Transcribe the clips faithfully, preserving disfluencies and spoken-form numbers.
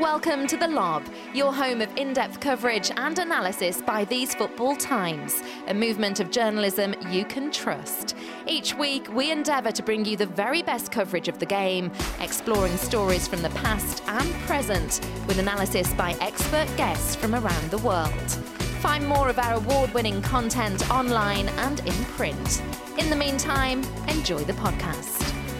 Welcome to The Lob, your home of in-depth coverage and analysis by These Football Times, a movement of journalism you can trust. Each week, we endeavour to bring you the very best coverage of the game, exploring stories from the past and present, with analysis by expert guests from around the world. Find more of our award-winning content online and in print. In the meantime, enjoy the podcast.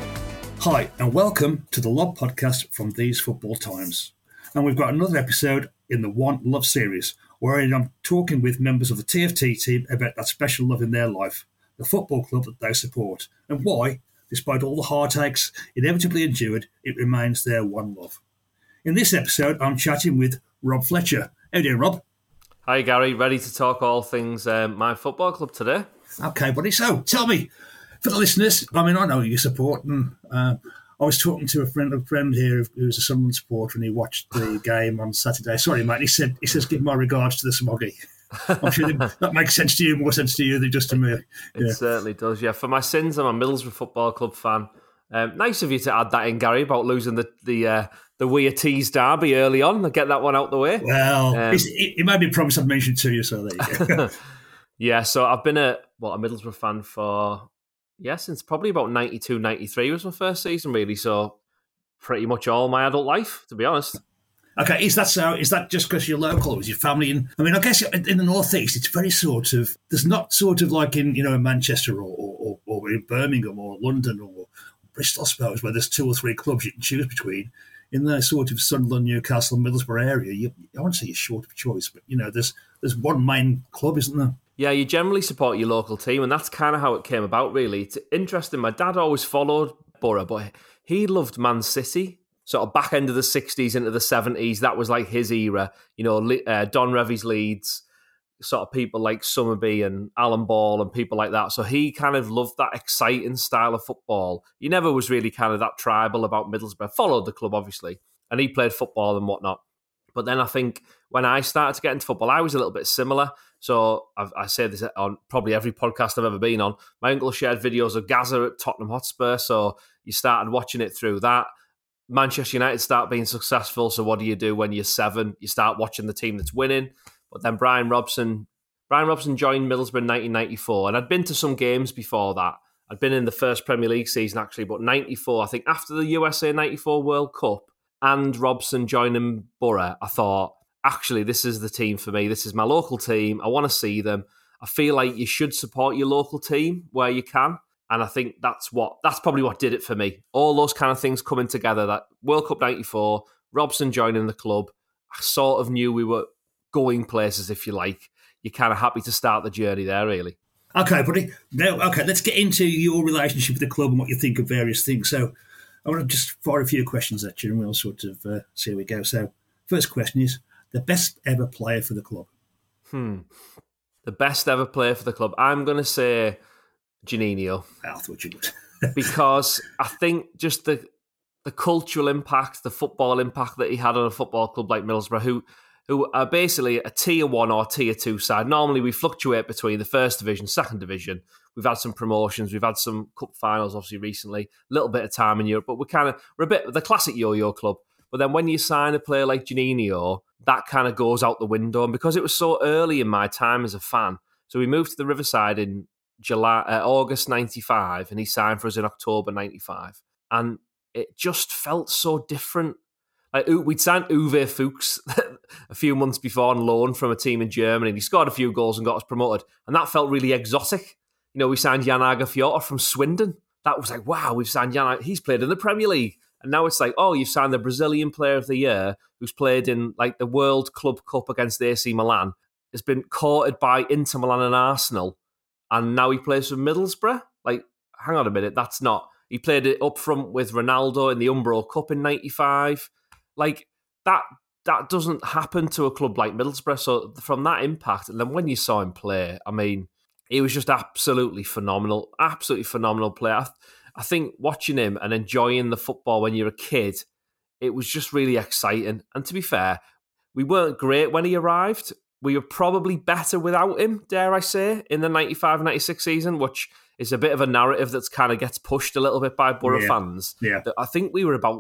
Hi, and welcome to the Lob podcast from These Football Times. And we've got another episode in the One Love series, where I'm talking with members of the T F T team about that special love in their life, the football club that they support, and why, despite all the heartaches inevitably endured, it remains their one love. In this episode, I'm chatting with Rob Fletcher. How are you doing, Rob? Hi, Gary. Ready to talk all things um, my football club today? Okay, buddy. So, tell me, for the listeners, I mean, I know you support, and uh, I was talking to a friend, a friend here who's a Sunderland supporter, and he watched the game on Saturday. Sorry, mate. He said, he says, give my regards to the Smoggy. I'm sure that makes sense to you, more sense to you than just to me. Yeah. It certainly does, yeah. For my sins, I'm a Middlesbrough Football Club fan. Um, nice of you to add that in, Gary, about losing the the uh, the Weir Tees derby early on. Get that one out the way. Well, um, it, it might be a promise I've mentioned to you, so there you go. Yeah, so I've been a, well, a Middlesbrough fan for, yeah, since probably about ninety-two, ninety-three was my first season, really. So pretty much all my adult life, to be honest. Okay, is that so? Is that just because you're local, or is your family in? I mean, I guess in the northeast, it's very sort of. There's not sort of like in you know in Manchester or or, or in Birmingham or London or Bristol, I suppose, where there's two or three clubs you can choose between. In the sort of Sunderland, Newcastle, Middlesbrough area, you, I won't say you're short of choice, but you know, there's there's one main club, isn't there? Yeah, you generally support your local team, and that's kind of how it came about, really. It's interesting. My dad always followed Borough, but he loved Man City. Sort of back end of the sixties into the seventies, that was like his era. You know, uh, Don Revie's Leeds, sort of people like Summerby and Alan Ball and people like that. So he kind of loved that exciting style of football. He never was really kind of that tribal about Middlesbrough. Followed the club, obviously, and he played football and whatnot. But then I think when I started to get into football, I was a little bit similar. So I've, I say this on probably every podcast I've ever been on. My uncle shared videos of Gaza at Tottenham Hotspur, so you started watching it through that. Manchester United start being successful, so what do you do when you're seven? You start watching the team that's winning. But then Brian Robson, Brian Robson joined Middlesbrough in nineteen ninety-four, and I'd been to some games before that. I'd been in the first Premier League season, actually, but ninety-four, I think after the U S A ninety-four World Cup and Robson joining Borough, I thought, actually, this is the team for me. This is my local team. I want to see them. I feel like you should support your local team where you can. And I think that's what that's probably what did it for me. All those kind of things coming together, that World Cup ninety-four, Robson joining the club, I sort of knew we were going places, if you like. You're kind of happy to start the journey there, really. Okay, buddy. Now, okay, let's get into your relationship with the club and what you think of various things. So I want to just fire a few questions at you and we'll sort of uh, see how we go. So first question is, the best ever player for the club? Hmm. The best ever player for the club? I'm going to say Juninho. I thought you would. Because I think just the the cultural impact, the football impact that he had on a football club like Middlesbrough, who who are basically a tier one or tier two side. Normally we fluctuate between the first division, second division. We've had some promotions, we've had some cup finals obviously recently, a little bit of time in Europe, but we're kind of we're a bit the classic yo-yo club. But then when you sign a player like Juninho, that kind of goes out the window. And because it was so early in my time as a fan, so we moved to the Riverside in July, uh, August ninety-five, and he signed for us in October ninety-five. And it just felt so different. Like, we'd signed Uwe Fuchs a few months before on loan from a team in Germany, and he scored a few goals and got us promoted. And that felt really exotic. You know, we signed Jan Agerfjord from Swindon. That was like, wow, we've signed Jan. He's played in the Premier League. And now it's like, oh, you've signed the Brazilian Player of the Year who's played in like the World Club Cup against A C Milan. Has been courted by Inter Milan and Arsenal. And now he plays for Middlesbrough? Like, hang on a minute, that's not... He played it up front with Ronaldo in the Umbro Cup in ninety-five. Like, that that doesn't happen to a club like Middlesbrough. So from that impact, and then when you saw him play, I mean, he was just absolutely phenomenal. Absolutely phenomenal player. I, I think watching him and enjoying the football when you're a kid, it was just really exciting. And to be fair, we weren't great when he arrived. We were probably better without him, dare I say, in the ninety-five ninety-six season, which is a bit of a narrative that's kind of gets pushed a little bit by Borough yeah. fans. Yeah. I think we were about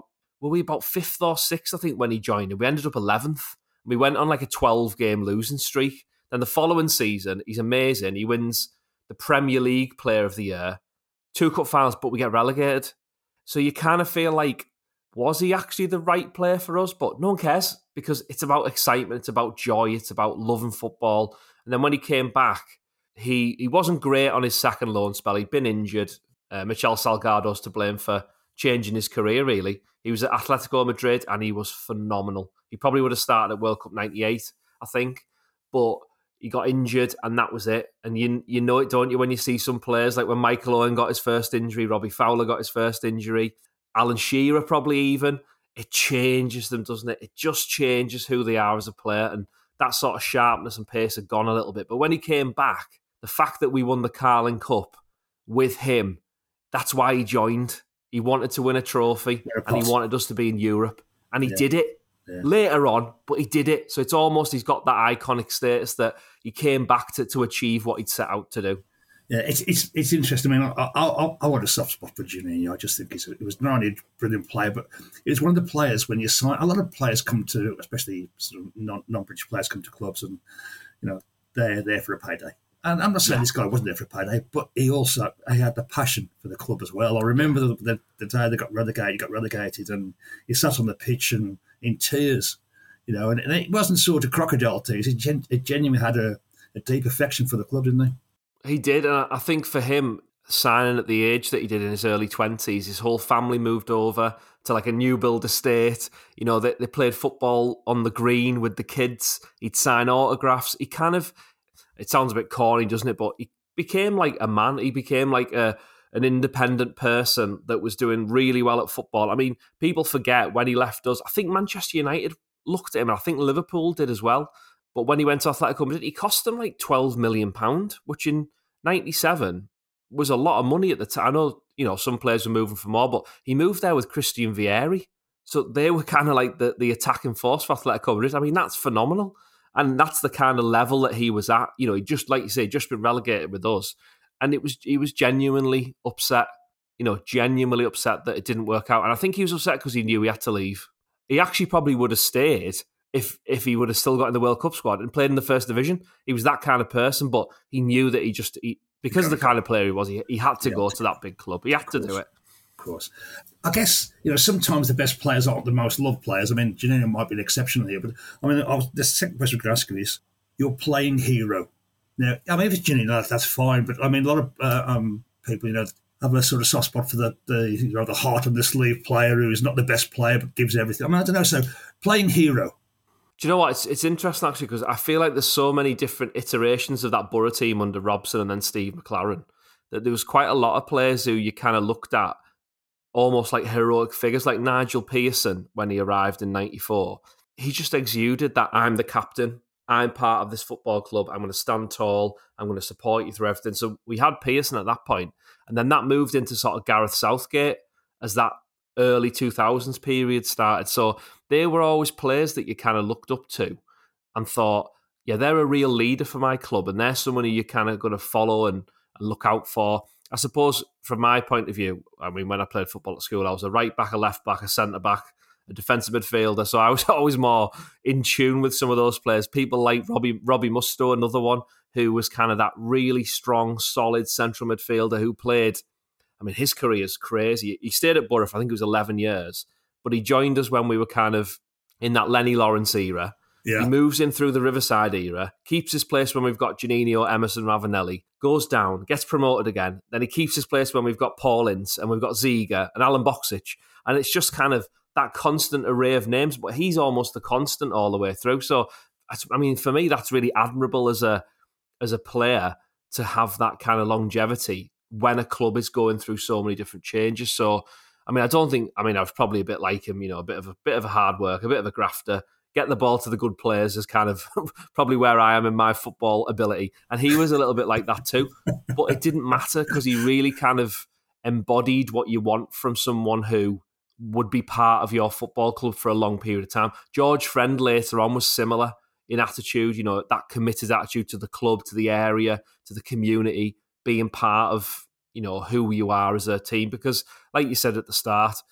were we about fifth or sixth, I think, when he joined, and we ended up eleventh. We went on like a twelve-game losing streak. Then the following season, he's amazing. He wins the Premier League Player of the Year, two cup finals, but we get relegated. So you kind of feel like, was he actually the right player for us? But no one cares, because it's about excitement, it's about joy, it's about loving football. And then when he came back, he he wasn't great on his second loan spell. He'd been injured. Uh, Michel Salgado's to blame for changing his career, really. He was at Atletico Madrid and he was phenomenal. He probably would have started at World Cup ninety-eight, I think. But he got injured and that was it. And you you know it, don't you, when you see some players, like when Michael Owen got his first injury, Robbie Fowler got his first injury, Alan Shearer probably even. It changes them, doesn't it? It just changes who they are as a player. And that sort of sharpness and pace had gone a little bit. But when he came back, the fact that we won the Carling Cup with him, that's why he joined. He wanted to win a trophy and he wanted us to be in Europe. And he yeah. did it yeah. later on, but he did it. So it's almost, he's got that iconic status that he came back to, to achieve what he'd set out to do. Yeah, it's it's it's interesting. I mean, I I, I want a soft spot for Juninho. I just think he's a, it was not only a brilliant player, but it was one of the players when you sign. A lot of players come to, especially sort of non non-British players, come to clubs and you know they're there for a payday. And I'm not saying yeah. this guy wasn't there for a payday, but he also he had the passion for the club as well. I remember the, the, the day they got relegated, he got relegated, and he sat on the pitch and in tears, you know. And, and it wasn't sort of crocodile tears. He, gen, he genuinely had a, a deep affection for the club, didn't he? He did, and I think for him, signing at the age that he did in his early twenties, his whole family moved over to like a new build estate. You know, they, they played football on the green with the kids. He'd sign autographs. He kind of, it sounds a bit corny, doesn't it? But he became like a man. He became like a an independent person that was doing really well at football. I mean, people forget when he left us, I think Manchester United looked at him, and I think Liverpool did as well. But when he went to Atletico Madrid, he cost them like twelve million pounds, which in ninety-seven was a lot of money at the time. I know, you know, some players were moving for more, but he moved there with Christian Vieri. So they were kind of like the, the attacking force for Atletico Madrid. I mean, that's phenomenal. And that's the kind of level that he was at. You know, he just, like you say, just been relegated with us. And it was he was genuinely upset, you know, genuinely upset that it didn't work out. And I think he was upset because he knew he had to leave. He actually probably would have stayed if if he would have still got in the World Cup squad and played in the first division. He was that kind of person, but he knew that he just, he, because of the kind of player he was, he, he had to yeah. go to that big club. He had to do it. Of course. I guess, you know, sometimes the best players aren't the most loved players. I mean, Juninho might be an exception here, but I mean, I was, the second question I could ask you is, your playing hero. Now, I mean, if it's Juninho, that's fine, but I mean, a lot of uh, um, people, you know, have a sort of soft spot for the, the you know, the heart of the sleeve player who is not the best player but gives everything. I mean, I don't know. So, playing hero. Do you know what? It's it's interesting, actually, because I feel like there's so many different iterations of that Borough team under Robson and then Steve McLaren, that there was quite a lot of players who you kind of looked at almost like heroic figures, like Nigel Pearson when he arrived in ninety-four. He just exuded that I'm the captain, I'm part of this football club, I'm going to stand tall, I'm going to support you through everything. So we had Pearson at that point, and then that moved into sort of Gareth Southgate as that early two thousands period started. So they were always players that you kind of looked up to and thought, yeah, they're a real leader for my club, and they're someone who you're kind of going to follow and, and look out for. I suppose from my point of view, I mean, when I played football at school, I was a right back, a left back, a centre back, a defensive midfielder. So I was always more in tune with some of those players. People like Robbie Robbie Mustoe, another one, who was kind of that really strong, solid central midfielder who played, I mean, his career is crazy. He stayed at Borough for, I think it was eleven years, but he joined us when we were kind of in that Lenny Lawrence era. Yeah. He moves in through the Riverside era, keeps his place when we've got Juninho, Emerson, Ravanelli, goes down, gets promoted again. Then he keeps his place when we've got Paul Ince and we've got Ziga and Alan Boksic. And it's just kind of that constant array of names, but he's almost the constant all the way through. So, I mean, for me, that's really admirable as a as a player to have that kind of longevity when a club is going through so many different changes. So, I mean, I don't think, I mean, I was probably a bit like him, you know, a bit of a bit of a hard worker, a bit of a grafter, get the ball to the good players is kind of probably where I am in my football ability. And he was a little bit like that too. But it didn't matter because he really kind of embodied what you want from someone who would be part of your football club for a long period of time. George Friend later on was similar in attitude, you know, that committed attitude to the club, to the area, to the community, being part of, you know, who you are as a team. Because like you said at the start,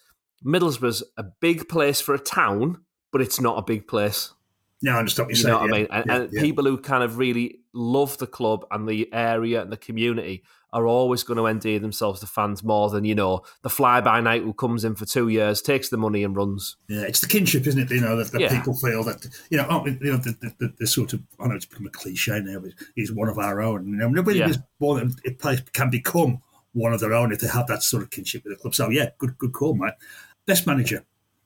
Middlesbrough's a big place for a town, but it's not a big place. No, I understand what you you're know saying. what yeah. I mean? And, yeah, and yeah. people who kind of really love the club and the area and the community are always going to endear themselves to fans more than, you know, the fly-by-night who comes in for two years, takes the money and runs. Yeah, it's the kinship, isn't it? You know, that, that Yeah. people feel that, you know, oh, you know the, the, the, the sort of, I know it's become a cliche now, but he's one of our own. You know, nobody Yeah. is born, it can become one of their own if they have that sort of kinship with the club. So, yeah, good good call, mate. Best manager.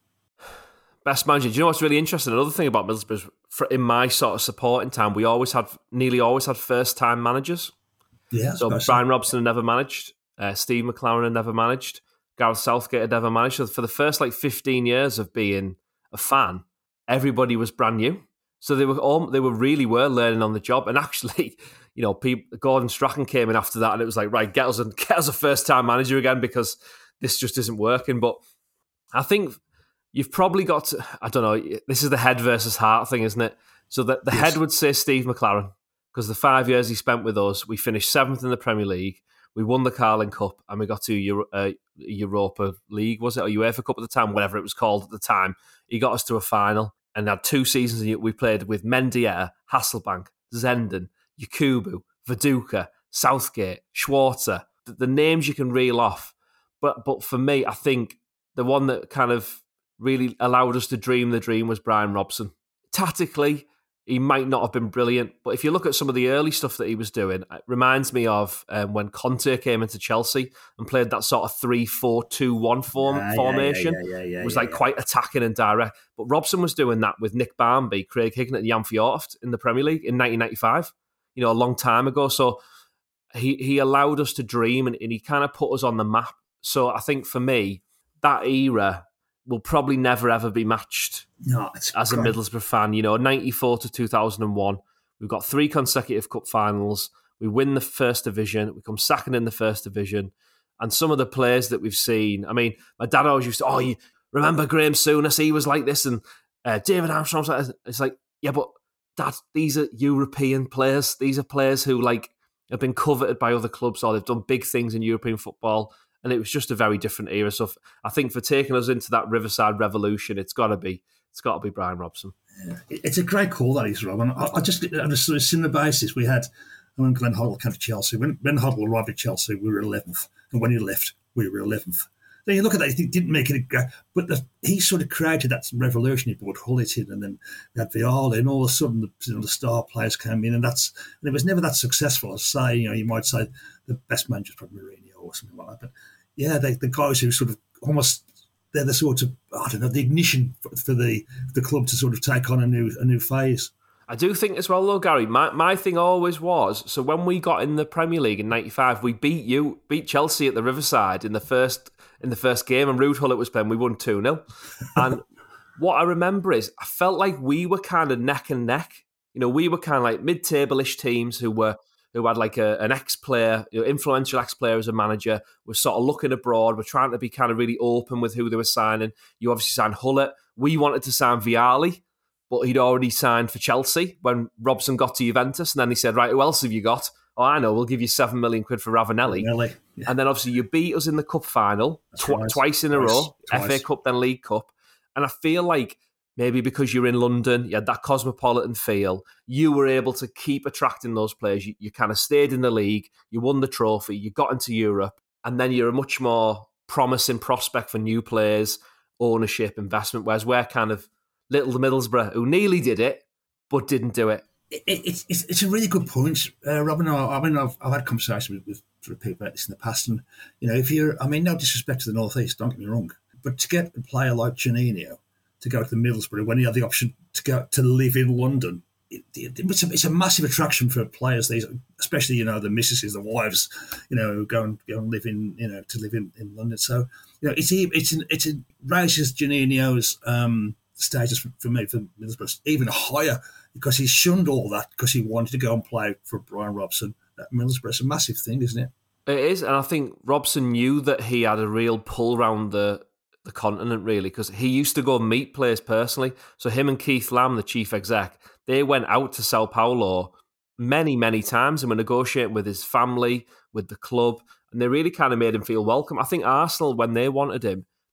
Best manager. Do you know what's really interesting? Another thing about Middlesbrough, for, in my sort of supporting time, we always had, nearly always had first-time managers. Yeah, So Brian Robson had never managed, uh, Steve McClaren had never managed, Gareth Southgate had never managed. So for the first like fifteen years of being a fan, everybody was brand new. So they were all they were really were learning on the job. And actually, you know, people, Gordon Strachan came in after that, and it was like, right, get us a, get us a first time manager again because this just isn't working. But I think you've probably got to, I don't know, this is the head versus heart thing, isn't it? So the, the Yes. head would say Steve McClaren. Because the five years he spent with us, we finished seventh in the Premier League, we won the Carling Cup, and we got to Euro, uh, Europa League, was it? Or UEFA Cup at the time, whatever it was called at the time. He got us to a final and had two seasons. We played with Mendieta, Hasselbank, Zenden, Yakubu, Viduka, Southgate, Schwarzer, the, the names you can reel off. But but for me, I think the one that kind of really allowed us to dream the dream was Brian Robson. Tactically, he might not have been brilliant, but if you look at some of the early stuff that he was doing, it reminds me of um, when Conte came into Chelsea and played that sort of three four two one form, Yeah, yeah, formation. yeah, yeah, yeah, yeah, it was yeah, like yeah. quite attacking and direct. But Robson was doing that with Nick Barmby, Craig Hignett and Jan Fjortoft in the Premier League in nineteen ninety-five, you know, a long time ago. So he, he allowed us to dream and, and he kind of put us on the map. So I think for me, that era will probably never ever be matched No, it's as a great. Middlesbrough fan. You know, ninety-four to two thousand one, we've got three consecutive cup finals. We win the first division. We come second in the first division. And some of the players that we've seen, I mean, my dad always used to, oh, you remember Graham Souness? He was like this. And uh, David Armstrong's like this. It's like, yeah, but Dad, these are European players. These are players who like have been coveted by other clubs or they've done big things in European football. And it was just a very different era. So f- I think for taking us into that Riverside revolution, it's got to be it's got to be Brian Robson. Yeah. It's a great call, that is, Rob. And I, I just, on a sort of similar basis, we had, when Glenn Hoddle came to Chelsea, when, when Hoddle arrived at Chelsea, we were eleventh. And when he left, we were eleventh. Then you look at that, he didn't make it, but the, he sort of created that revolution. He brought Hullet in, and then we had Viola, and all of a sudden the, you know, the star players came in, and that's and it was never that successful. I'd say, you know, you might say the best manager is probably Mourinho or something like that. But yeah, they, the guys who sort of almost, they're the sort of, I don't know, the ignition for, for the the club to sort of take on a new a new phase. I do think as well, though, Gary, my, my thing always was, so when we got in the Premier League in ninety-five, we beat you, beat Chelsea at the Riverside in the first in the first game, and Ruud Hullet was playing, we won two nil. And what I remember is, I felt like we were kind of neck and neck. You know, we were kind of like mid-table-ish teams who were who had like a, an ex-player, you know, influential ex-player as a manager, were sort of looking abroad, were trying to be kind of really open with who they were signing. You obviously signed Hullet. We wanted to sign Vialli, but he'd already signed for Chelsea when Robson got to Juventus. And then he said, right, who else have you got? Oh, I know, we'll give you seven million quid for Ravanelli. Really? Yeah. And then obviously you beat us in the cup final tw- right. twice in a Twice. row, Twice. F A Cup, then League Cup. And I feel like maybe because you're in London, you had that cosmopolitan feel, you were able to keep attracting those players. You, you kind of stayed in the league, you won the trophy, you got into Europe, and then you're a much more promising prospect for new players, ownership, investment, whereas we're kind of little Middlesbrough, who nearly did it, but didn't do it. It, it, it's it's a really good point, uh, Robin. I, I mean, I've, I've had conversations with, with sort of people about this in the past, and you know, if you're, I mean, no disrespect to the North East, don't get me wrong, but to get a player like Juninho to go to the Middlesbrough when you have the option to go to live in London, it, it, it's, a, it's a massive attraction for players. These, especially you know, the missuses, the wives, you know, who go and go and live in, you know, to live in, in London. So you know, it's it's an, it's it raises Juninho's um, status for, for me for Middlesbrough even higher, because he shunned all that because he wanted to go and play for Brian Robson at Middlesbrough. It's a massive thing, isn't it? It is, and I think Robson knew that he had a real pull around the, the continent, really, because he used to go meet players personally. So him and Keith Lamb, the chief exec, they went out to Sao Paulo many, many times and were negotiating with his family, with the club, and they really kind of made him feel welcome. I think Arsenal, when they wanted him,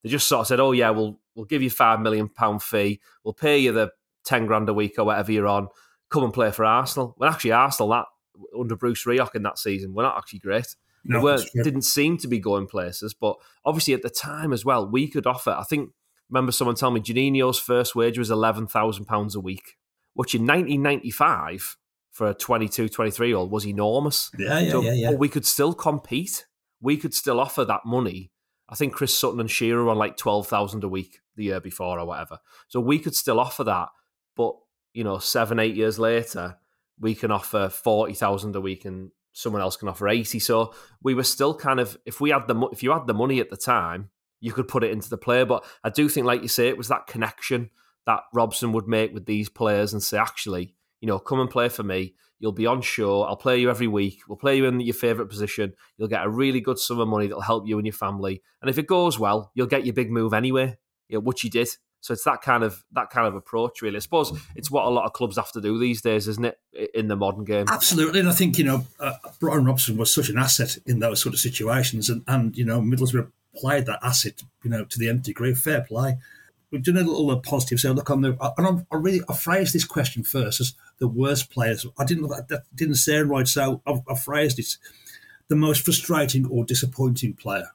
They just sort of said, oh yeah, we'll we'll give you five million pound fee, we'll pay you the ten grand a week or whatever you're on, come and play for Arsenal. Well, actually, Arsenal that under Bruce Rioch in that season were not actually great. No, they weren't, didn't seem to be going places, but obviously at the time as well, we could offer. I think remember someone telling me Juninho's first wage was eleven thousand pounds a week, which in nineteen ninety-five for a twenty-two, twenty-three year old was enormous. Yeah, yeah, so, yeah, yeah. But we could still compete. We could still offer that money. I think Chris Sutton and Shearer were on like twelve thousand a week the year before or whatever. So we could still offer that. But, you know, seven, eight years later, we can offer forty thousand a week and someone else can offer eighty. So we were still kind of, if we had the if you had the money at the time, you could put it into the player. But I do think, like you say, it was that connection that Robson would make with these players and say, actually, you know, come and play for me. You'll be on show. I'll play you every week. We'll play you in your favourite position. You'll get a really good sum of money that'll help you and your family. And if it goes well, you'll get your big move anyway, you know, which you did. So it's that kind of that kind of approach, really. I suppose it's what a lot of clubs have to do these days, isn't it, in the modern game? Absolutely. And I think, you know, uh, Brian Robson was such an asset in those sort of situations. And, and, you know, Middlesbrough played that asset, you know, to the nth degree. Fair play. We've done a little uh, positive. So look on the, and I'm, I really, I phrased this question first as the worst players. I didn't, that didn't sound right. So I've, I phrased it, the most frustrating or disappointing player.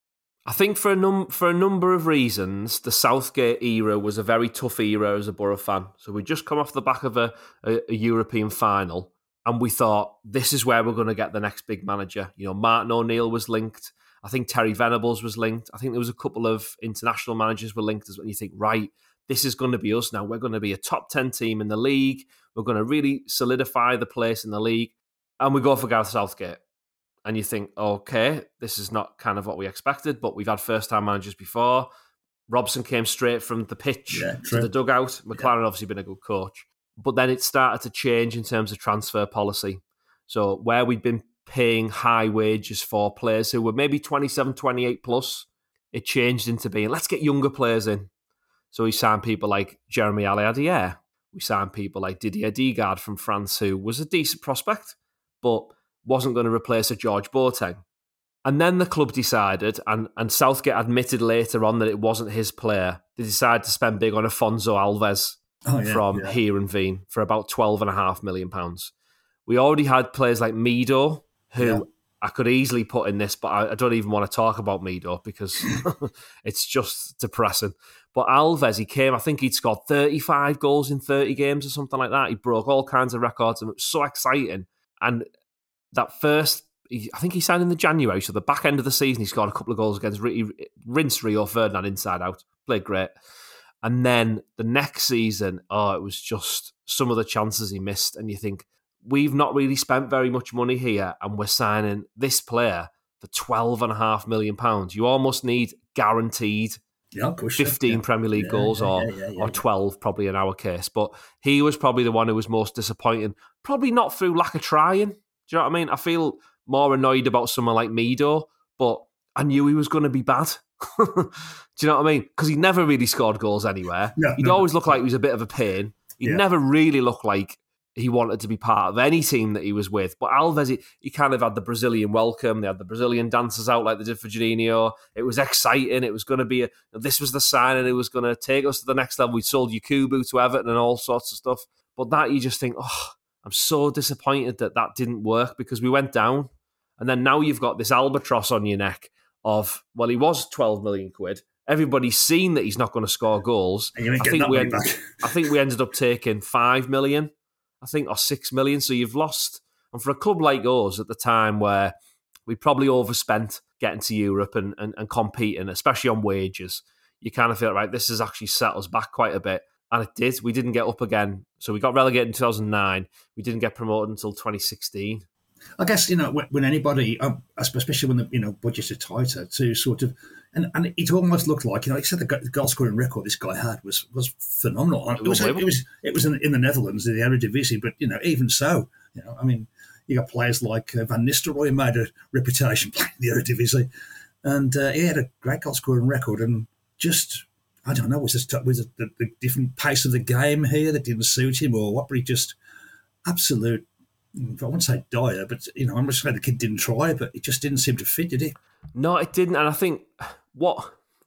I think for a num for a number of reasons, the Southgate era was a very tough era as a Borough fan. So we just come off the back of a, a, a European final, and we thought this is where we're going to get the next big manager. You know, Martin O'Neill was linked. I think Terry Venables was linked. I think there was a couple of international managers were linked as well. And you think, right, this is going to be us now. We're going to be a top ten team in the league. We're going to really solidify the place in the league, and we go for Gareth Southgate. And you think, okay, this is not kind of what we expected, but we've had first-time managers before. Robson came straight from the pitch yeah, to the dugout. McLaren yeah. obviously been a good coach. But then it started to change in terms of transfer policy. So where we'd been paying high wages for players who were maybe twenty-seven, twenty-eight plus, it changed into being, let's get younger players in. So we signed people like Jeremy Aliadier. We signed people like Didier Digard from France, who was a decent prospect, but wasn't going to replace a George Boateng. And then the club decided, and, and Southgate admitted later on that it wasn't his player, they decided to spend big on Afonso Alves oh, yeah, from yeah. Heerenveen for about twelve and a half million pounds. We already had players like Mido, who yeah. I could easily put in this, but I, I don't even want to talk about Mido because it's just depressing. But Alves, he came, I think he'd scored thirty-five goals in thirty games or something like that. He broke all kinds of records and it was so exciting. And that first, I think he signed in the January, so the back end of the season, he scored a couple of goals against, he rinsed Rio Ferdinand inside out, played great. And then the next season, oh, it was just some of the chances he missed. And you think, we've not really spent very much money here, and we're signing this player for twelve and a half million pounds. You almost need guaranteed yeah, fifteen yeah. Premier League yeah, goals yeah, or, yeah, yeah, yeah, or twelve, probably in our case. But he was probably the one who was most disappointing. Probably not through lack of trying. Do you know what I mean? I feel more annoyed about someone like Mido, but I knew he was going to be bad. Do you know what I mean? Because he never really scored goals anywhere. No, He'd no. always look like he was a bit of a pain. He Yeah. never really looked like he wanted to be part of any team that he was with. But Alves, he, he kind of had the Brazilian welcome. They had the Brazilian dancers out like they did for Juninho. It was exciting. It was going to be, a, this was the signing. It was going to take us to the next level. We sold Yakubu to Everton and all sorts of stuff. But that you just think, oh, I'm so disappointed that that didn't work because we went down. And then now you've got this albatross on your neck of, well, he was twelve million quid. Everybody's seen that he's not going to score goals. And you ain't I getting think that we money ended, back. I think we ended up taking five million, I think, or six million. So you've lost. And for a club like us at the time where we probably overspent getting to Europe and, and, and competing, especially on wages, you kind of feel, right, this has actually set us back quite a bit. And it did. We didn't get up again. So we got relegated in two thousand nine. We didn't get promoted until twenty sixteen. I guess, you know, when, when anybody, um, especially when the, you know, budgets are tighter, to sort of, and, and it almost looked like, you know, like I said, the goal scoring record this guy had was was phenomenal. It was it was it was in, in the Netherlands, in the Eredivisie, but you know, even so, you know, I mean, you got players like uh, Van Nistelrooy who made a reputation playing the Eredivisie, and uh, he had a great goal scoring record, and just, I don't know, was this was it the, the different pace of the game here that didn't suit him, or what? But he just absolute. I wouldn't say dire, but you know, I'm just saying the kid didn't try, but it just didn't seem to fit, did it? No, it didn't. And I think what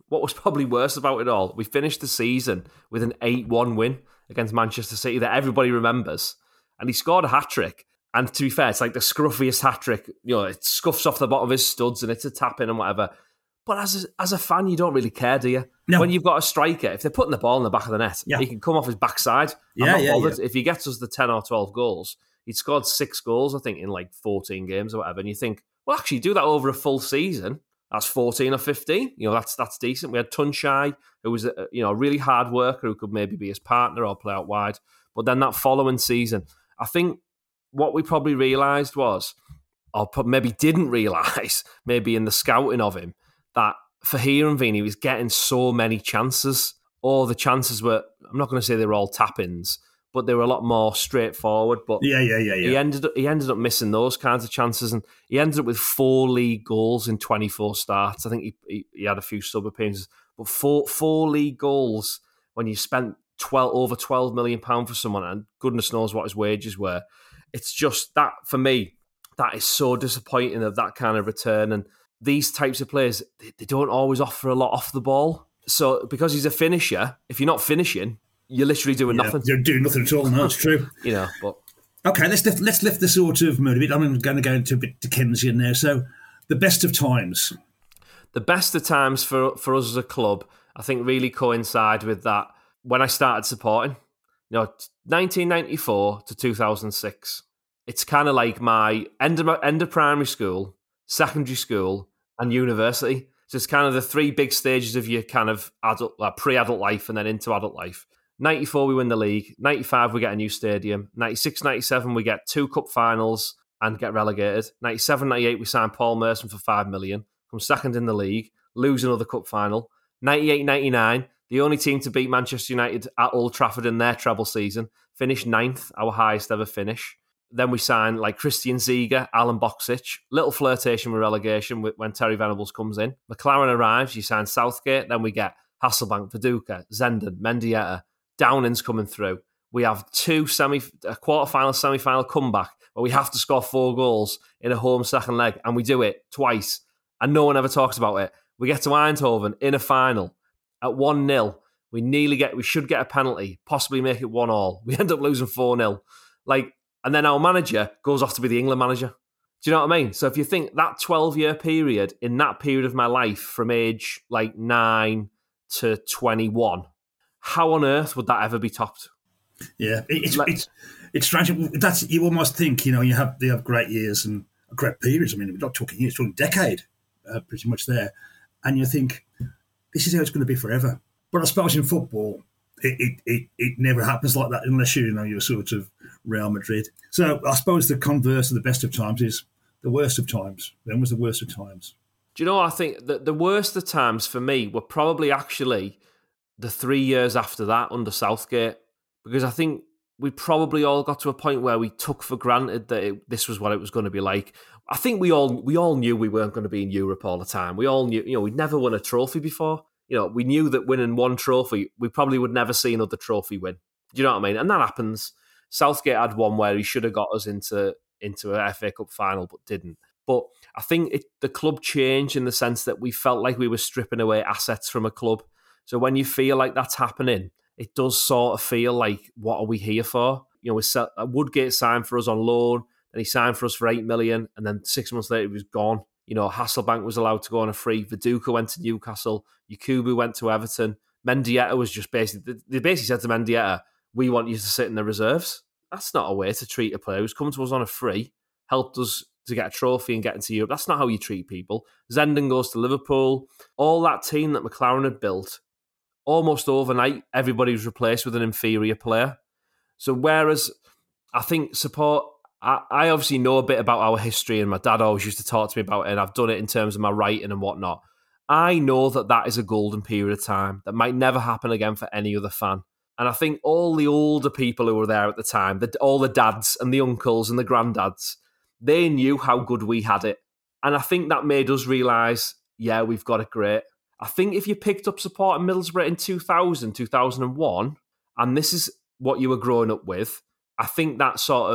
what was probably worse about it all, we finished the season with an eight one win against Manchester City that everybody remembers. And he scored a hat-trick. And to be fair, it's like the scruffiest hat-trick. You know, it scuffs off the bottom of his studs and it's a tap-in and whatever. But as a, as a fan, you don't really care, do you? No. When you've got a striker, if they're putting the ball in the back of the net, yeah. he can come off his backside. I'm yeah, not yeah, bothered. yeah. If he gets us the ten or twelve goals, he'd scored six goals, I think, in like fourteen games or whatever. And you think, well, actually, do that over a full season. That's fourteen or fifteen. You know, that's that's decent. We had Tunshai, who was a, you know, a really hard worker who could maybe be his partner or play out wide. But then that following season, I think what we probably realised was, or maybe didn't realise, maybe in the scouting of him, that Fahir and Vini was getting so many chances. All the chances were, I'm not going to say they were all tap-ins, but they were a lot more straightforward. But yeah, yeah, yeah, yeah. He ended up, he ended up missing those kinds of chances, and he ended up with four league goals in twenty-four starts. I think he he, he had a few sub appearances, but four four league goals when you spent twelve over twelve million pound for someone, and goodness knows what his wages were. It's just that for me, that is so disappointing of that kind of return. And these types of players, they, they don't always offer a lot off the ball. So because he's a finisher, if you're not finishing, you're literally doing yeah, nothing. You're doing nothing at all. No, that's true. You know, but okay, let's lift, let's lift the sort of mood a bit. I'm going to go into a bit Dickensian there. So, the best of times. The best of times for for us as a club, I think, really coincide with that when I started supporting. You know, nineteen ninety-four to two thousand six. It's kind of like my end of end of primary school, secondary school, and university. So it's kind of the three big stages of your kind of adult, like pre-adult life and then into adult life. ninety-four, we win the league. ninety-five, we get a new stadium. ninety-six, ninety-seven, we get two cup finals and get relegated. ninety-seven, ninety-eight, we sign Paul Merson for five million. Come second in the league, lose another cup final. ninety-eight, ninety-nine, the only team to beat Manchester United at Old Trafford in their treble season. Finished ninth, our highest ever finish. Then we sign like Christian Ziege, Alan Boksic. Little flirtation with relegation when Terry Venables comes in. McLaren arrives, you sign Southgate. Then we get Hasselbank, Viduka, Zenden, Mendieta. Downing's coming through. We have two semi, a quarter-final, semi-final comeback where we have to score four goals in a home second leg, and we do it twice, and no one ever talks about it. We get to Eindhoven in a final at one nil. We nearly get, we should get a penalty, possibly make it one all. We end up losing four nil. Like, and then our manager goes off to be the England manager. Do you know what I mean? So if you think that twelve-year period, in that period of my life, from age like nine to twenty-one, how on earth would that ever be topped? Yeah, it's it's it's strange. That's, you almost think, you know, you have they have great years and great periods. I mean, we're not talking years, we're talking decade, uh, pretty much there, and you think this is how it's going to be forever. But I suppose in football, it it, it, it never happens like that unless you, you know you're sort of Real Madrid. So I suppose the converse of the best of times is the worst of times. When was the worst of times? Do you know, I think that the worst of times for me were probably actually the three years after that under Southgate, because I think we probably all got to a point where we took for granted that it, this was what it was going to be like. I think we all we all knew we weren't going to be in Europe all the time. We all knew, you know, we'd never won a trophy before. You know, we knew that winning one trophy, we probably would never see another trophy win. Do you know what I mean? And that happens. Southgate had one where he should have got us into into an F A Cup final, but didn't. But I think it, the club changed in the sense that we felt like we were stripping away assets from a club. So when you feel like that's happening, it does sort of feel like, what are we here for? You know, we set, Woodgate signed for us on loan, and he signed for us for eight million, and then six months later he was gone. You know, Hasselbank was allowed to go on a free. Viduka went to Newcastle. Yakubu went to Everton. Mendieta was just basically, they basically said to Mendieta, we want you to sit in the reserves. That's not a way to treat a player who's come to us on a free, helped us to get a trophy and get into Europe. That's not how you treat people. Zenden goes to Liverpool. All that team that McLaren had built, almost overnight, everybody was replaced with an inferior player. So whereas I think support, I, I obviously know a bit about our history, and my dad always used to talk to me about it, and I've done it in terms of my writing and whatnot. I know that that is a golden period of time that might never happen again for any other fan. And I think all the older people who were there at the time, the, all the dads and the uncles and the granddads, they knew how good we had it. And I think that made us realise, yeah, we've got it great. I think if you picked up support in Middlesbrough in two thousand, two thousand one, and this is what you were growing up with, I think that sort of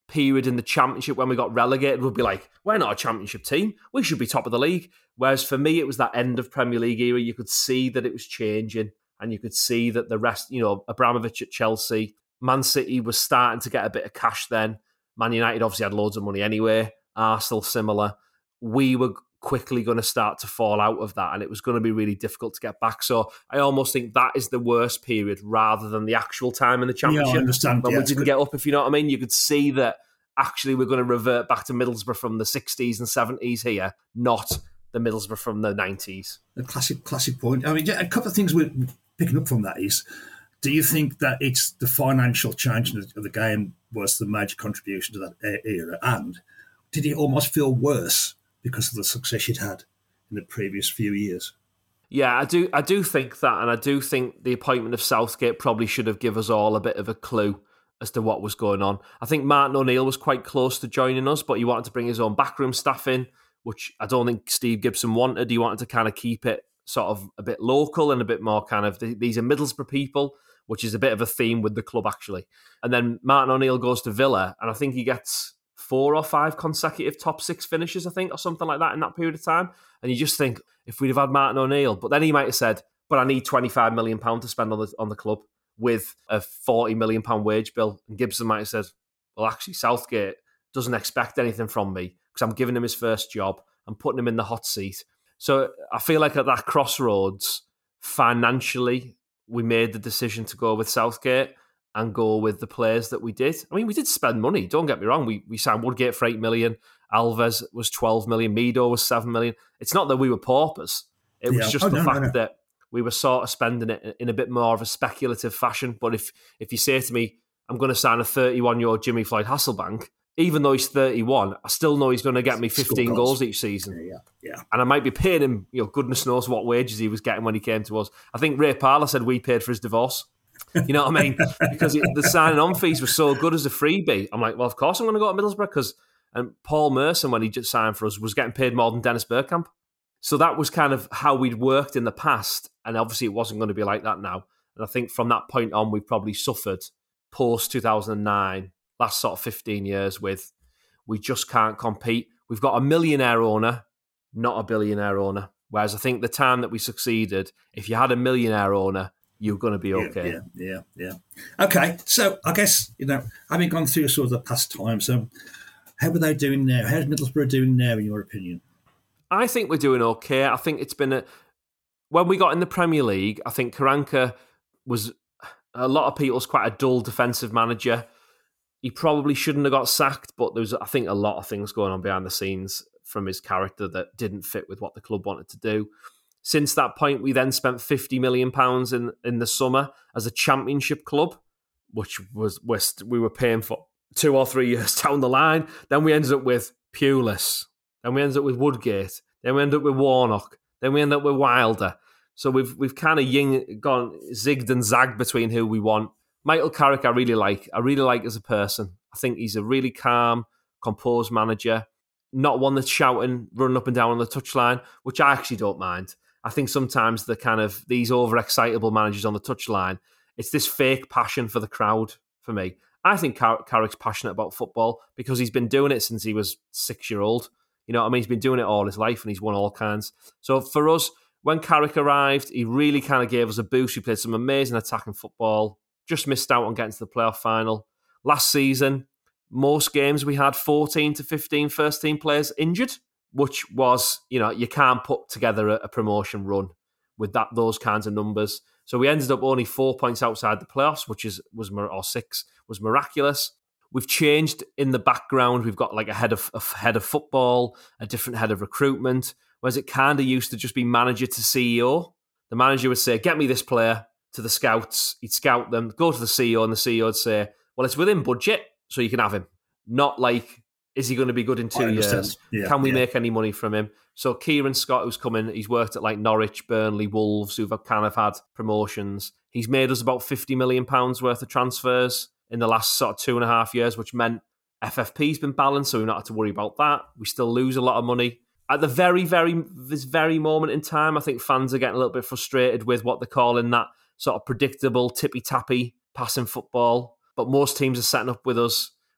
period in the Championship when we got relegated would be like, we're not a Championship team. We should be top of the league. Whereas for me, it was that end of Premier League era. You could see that it was changing, and you could see that the rest, you know, Abramovich at Chelsea, Man City was starting to get a bit of cash then. Man United obviously had loads of money anyway. Arsenal similar. We were quickly going to start to fall out of that, and it was going to be really difficult to get back. So I almost think that is the worst period rather than the actual time in the Championship. Yeah, I understand. When yeah, we didn't get up, if you know what I mean. You could see that actually we're going to revert back to Middlesbrough from the sixties and seventies here, not the Middlesbrough from the nineties. The classic, classic point. I mean, a couple of things we're picking up from that is, do you think that it's the financial change of the game was the major contribution to that era? And did it almost feel worse because of the success you'd had in the previous few years? Yeah, I do I do think that, and I do think the appointment of Southgate probably should have given us all a bit of a clue as to what was going on. I think Martin O'Neill was quite close to joining us, but he wanted to bring his own backroom staff in, which I don't think Steve Gibson wanted. He wanted to kind of keep it sort of a bit local and a bit more kind of, these are Middlesbrough people, which is a bit of a theme with the club, actually. And then Martin O'Neill goes to Villa, and I think he gets four or five consecutive top six finishes, I think, or something like that in that period of time. And you just think, if we'd have had Martin O'Neill, but then he might have said, but I need twenty-five million pounds to spend on the on the club with a forty million pounds wage bill. And Gibson might have said, well, actually, Southgate doesn't expect anything from me because I'm giving him his first job. I'm putting him in the hot seat. So I feel like at that crossroads, financially, we made the decision to go with Southgate and go with the players that we did. I mean, we did spend money. Don't get me wrong. We we signed Woodgate for eight million. Alves was twelve million. Mido was seven million. It's not that we were paupers. It was yeah. just oh, the no, fact no, no. that we were sort of spending it in a bit more of a speculative fashion. But if if you say to me, I'm going to sign a thirty-one-year-old Jimmy Floyd Hasselbank, even though he's thirty-one, I still know he's going to get me fifteen goals. goals each season. Yeah, yeah, yeah. And I might be paying him, you know, goodness knows what wages he was getting when he came to us. I think Ray Parlour said we paid for his divorce. You know what I mean? Because it, the signing on fees were so good as a freebie. I'm like, well, of course I'm going to go to Middlesbrough because and Paul Merson, when he just signed for us, was getting paid more than Dennis Bergkamp. So that was kind of how we'd worked in the past. And obviously it wasn't going to be like that now. And I think from that point on, we've probably suffered post two thousand nine, last sort of fifteen years with, we just can't compete. We've got a millionaire owner, not a billionaire owner. Whereas I think the time that we succeeded, if you had a millionaire owner, you're going to be okay. Yeah, yeah, yeah, yeah. Okay, so I guess, you know, having gone through sort of the past times, um, how are they doing now? How's Middlesbrough doing now, in your opinion? I think we're doing okay. I think it's been a... When we got in the Premier League, I think Karanka was, a lot of people's quite a dull defensive manager. He probably shouldn't have got sacked, but there's, I think, a lot of things going on behind the scenes from his character that didn't fit with what the club wanted to do. Since that point, we then spent fifty million pounds in, in the summer as a championship club, which was we were paying for two or three years down the line. Then we ended up with Pulis. Then we ended up with Woodgate. Then we ended up with Warnock. Then we ended up with Wilder. So we've we've kind of ying, gone zigged and zagged between who we want. Michael Carrick, I really like. I really like as a person. I think he's a really calm, composed manager. Not one that's shouting, running up and down on the touchline, which I actually don't mind. I think sometimes the kind of these overexcitable managers on the touchline, it's this fake passion for the crowd for me. I think Car- Carrick's passionate about football because he's been doing it since he was six year old. You know what I mean? He's been doing it all his life and he's won all kinds. So for us, when Carrick arrived, he really kind of gave us a boost. We played some amazing attacking football. Just missed out on getting to the playoff final. Last season, most games we had fourteen to fifteen first team players injured, which was, you know, you can't put together a, a promotion run with that those kinds of numbers. So we ended up only four points outside the playoffs, which is was or six was miraculous. We've changed in the background. We've got like a head of a head of football, a different head of recruitment. Whereas it kind of used to just be manager to C E O. The manager would say, "Get me this player," to the scouts. He'd scout them, go to the C E O, and the C E O would say, "Well, it's within budget, so you can have him." Not like, is he going to be good in two years? Yeah, Can we yeah. make any money from him? So Kieran Scott, who's come in, he's worked at like Norwich, Burnley, Wolves, who've kind of had promotions. He's made us about fifty million pounds worth of transfers in the last sort of two and a half years, which meant F F P's been balanced, so we've not had to worry about that. We still lose a lot of money. At the very, very, this very moment in time, I think fans are getting a little bit frustrated with what they're calling that sort of predictable, tippy-tappy passing football. But most teams are setting up with us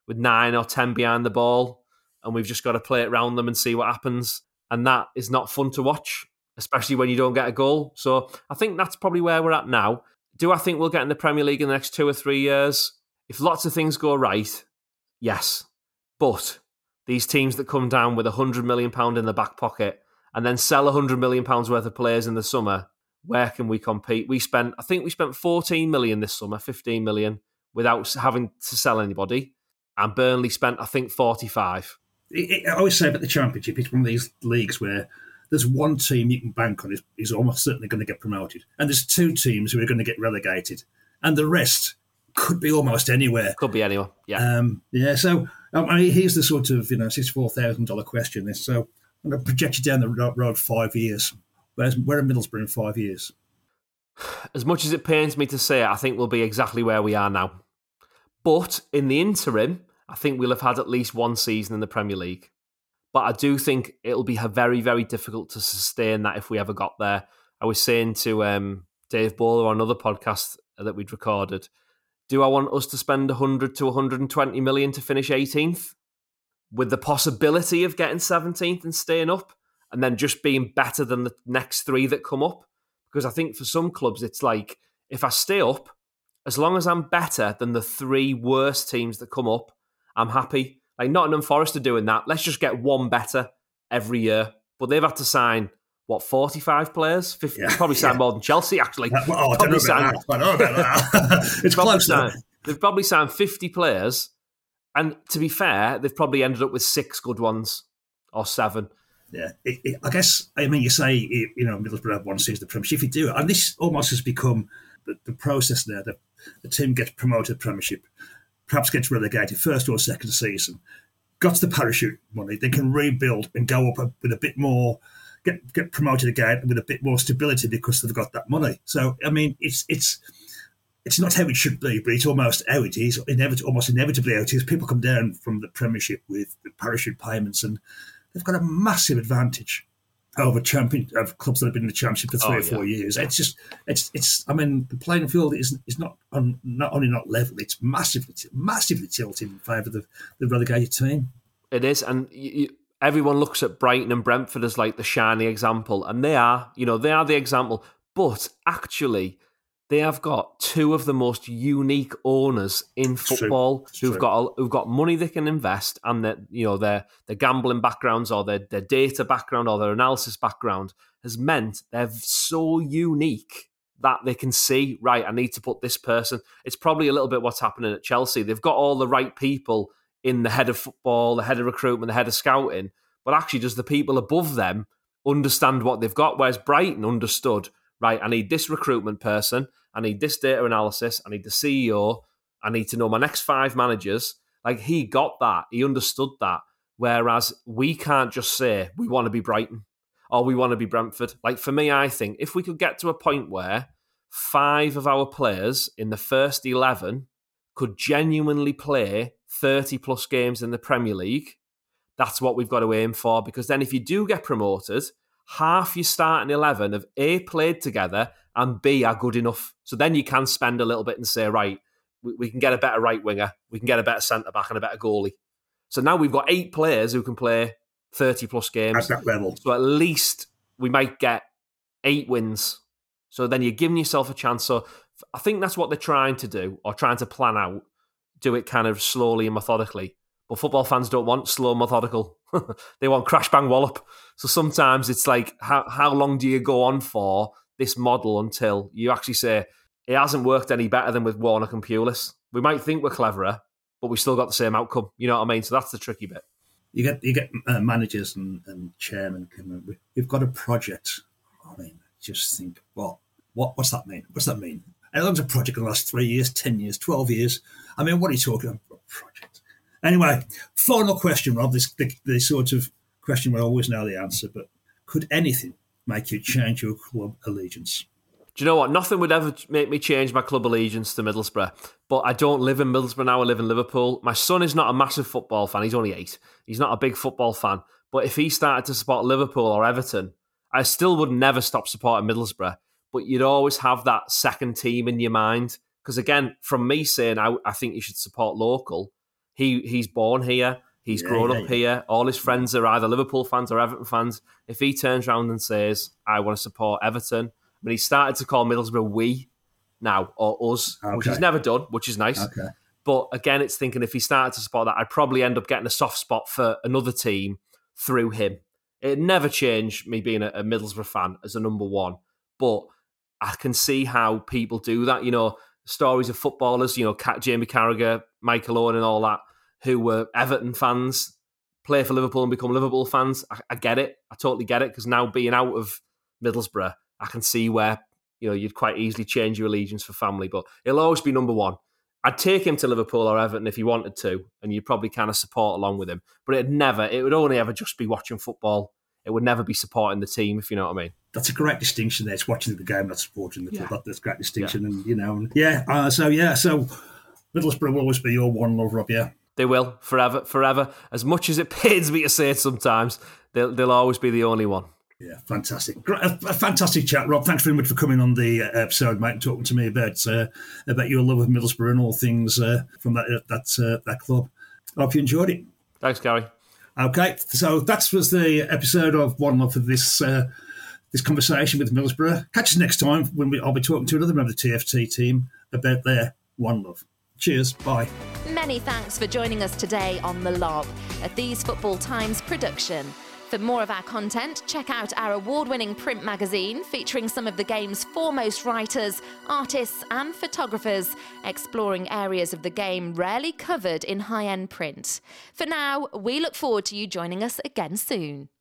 with nine or ten behind the ball, and we've just got to play it around them and see what happens. And that is not fun to watch, especially when you don't get a goal. So I think that's probably where we're at now. Do I think we'll get in the Premier League in the next two or three years? If lots of things go right, yes. But these teams that come down with one hundred million pounds in the back pocket and then sell one hundred million pounds worth of players in the summer, where can we compete? We spent, I think we spent fourteen million this summer, fifteen million, without having to sell anybody. And Burnley spent, I think, forty-five. I always say about the Championship, it's one of these leagues where there's one team you can bank on is, is almost certainly going to get promoted. And there's two teams who are going to get relegated. And the rest could be almost anywhere. Could be anywhere, yeah. Um, yeah, so I mean, here's the sort of, you know, sixty-four thousand dollars question. This, so I'm going to project you down the road five years. Where's, where are Middlesbrough in five years? As much as it pains me to say it, I think we'll be exactly where we are now. But in the interim, I think we'll have had at least one season in the Premier League. But I do think it'll be very, very difficult to sustain that if we ever got there. I was saying to um, Dave Bowler on another podcast that we'd recorded, do I want us to spend one hundred to one hundred twenty million to finish eighteenth? With the possibility of getting seventeenth and staying up, and then just being better than the next three that come up? Because I think for some clubs, it's like, if I stay up, as long as I'm better than the three worst teams that come up, I'm happy. Like Nottingham Forest are doing that. Let's just get one better every year. But they've had to sign, what, forty-five players? fifty, yeah, probably signed yeah. more than Chelsea, actually. Uh, well, oh, I don't know about signed, that. I don't know about that. It's close, signed, They've probably signed fifty players. And to be fair, they've probably ended up with six good ones or seven. Yeah, it, it, I guess, I mean, you say, you know, Middlesbrough have one season of the Premiership. If you do it, and this almost has become the, the process there, the, the team gets promoted to the Premiership, perhaps gets relegated first or second season, got the parachute money, they can rebuild and go up with a bit more, get get promoted again with a bit more stability because they've got that money. So, I mean, it's it's it's not how it should be, but it's almost how it is, inevit- almost inevitably how it is. People come down from the Premiership with parachute payments and they've got a massive advantage over champion of clubs that have been in the Championship for three oh, or four yeah. years. It's just, it's, it's. I mean, the playing field is is not on, not only not level, it's massively, massively tilted in favour of the, the relegated team. It is, and you, you, everyone looks at Brighton and Brentford as like the shining example, and they are, you know, they are the example. But actually, they have got two of the most unique owners in It's football true. who've got who've got money they can invest, and that, you know, their their gambling backgrounds or their their data background or their analysis background has meant they're so unique that they can see, right, I need to put this person. It's probably a little bit what's happening at Chelsea. They've got all the right people in the head of football, the head of recruitment, the head of scouting, but actually does the people above them understand what they've got? Whereas Brighton understood, right, I need this recruitment person, I need this data analysis, I need the C E O, I need to know my next five managers. Like, he got that, he understood that. Whereas we can't just say, we want to be Brighton or we want to be Brentford. Like, for me, I think if we could get to a point where five of our players in the first eleven could genuinely play thirty plus games in the Premier League, that's what we've got to aim for. Because then if you do get promoted, half your starting eleven have A, played together, and B, are good enough. So then you can spend a little bit and say, right, we, we can get a better right winger, we can get a better centre-back and a better goalie. So now we've got eight players who can play thirty plus games. At that level. So at least we might get eight wins. So then you're giving yourself a chance. So I think that's what they're trying to do, or trying to plan out, do it kind of slowly and methodically. But football fans don't want slow, methodical. They want crash, bang, wallop. So sometimes it's like, how how long do you go on for this model until you actually say, it hasn't worked any better than with Warnock and Pulis. We might think we're cleverer, but we still got the same outcome. You know what I mean? So that's the tricky bit. You get you get uh, managers and, and chairmen. We've got a project. I mean, just think, what what what's that mean? What's that mean? How long's a project going to last? Three years, ten years, twelve years? I mean, what are you talking about? Project. Anyway, final question, Rob. This the, the sort of question we always know the answer, but could anything make you change your club allegiance? Do you know what? Nothing would ever make me change my club allegiance to Middlesbrough. But I don't live in Middlesbrough now. I live in Liverpool. My son is not a massive football fan. He's only eight. He's not a big football fan. But if he started to support Liverpool or Everton, I still would never stop supporting Middlesbrough. But you'd always have that second team in your mind. Because again, from me saying I, I think you should support local, He He's born here. He's yeah, grown yeah, up yeah. here. All his friends are either Liverpool fans or Everton fans. If he turns around and says, I want to support Everton, I mean, he started to call Middlesbrough we now, or us, Okay. which he's never done, which is nice. Okay. But again, it's thinking if he started to support that, I'd probably end up getting a soft spot for another team through him. It never changed me being a, a Middlesbrough fan as a number one. But I can see how people do that. You know, stories of footballers, you know, Jamie Carragher, Michael Owen and all that, who were Everton fans, play for Liverpool and become Liverpool fans. I, I get it. I totally get it, because now being out of Middlesbrough, I can see where, you know, you'd quite easily change your allegiance for family. But he'll always be number one. I'd take him to Liverpool or Everton if he wanted to, and you'd probably kind of support along with him. But it'd never, it would only ever just be watching football. It would never be supporting the team, if you know what I mean. That's a great distinction there. It's watching the game, not supporting the club. Yeah. That's a great distinction. Yeah. And, you know, yeah, uh, so, yeah, so Middlesbrough will always be your one love, Rob, yeah? They will, forever, forever. As much as it pains me to say it sometimes, they'll, they'll always be the only one. Yeah, fantastic. A, a fantastic chat, Rob. Thanks very much for coming on the episode, mate, and talking to me about uh, about your love of Middlesbrough and all things uh, from that that uh, that club. I hope you enjoyed it. Thanks, Gary. Okay, so that was the episode of One Love for this uh, this conversation with Middlesbrough. Catch us next time when we, I'll be talking to another member of the T F T team about their One Love. Cheers, bye. Many thanks for joining us today on The Lob, a These Football Times production. For more of our content, check out our award-winning print magazine featuring some of the game's foremost writers, artists and photographers, exploring areas of the game rarely covered in high-end print. For now, we look forward to you joining us again soon.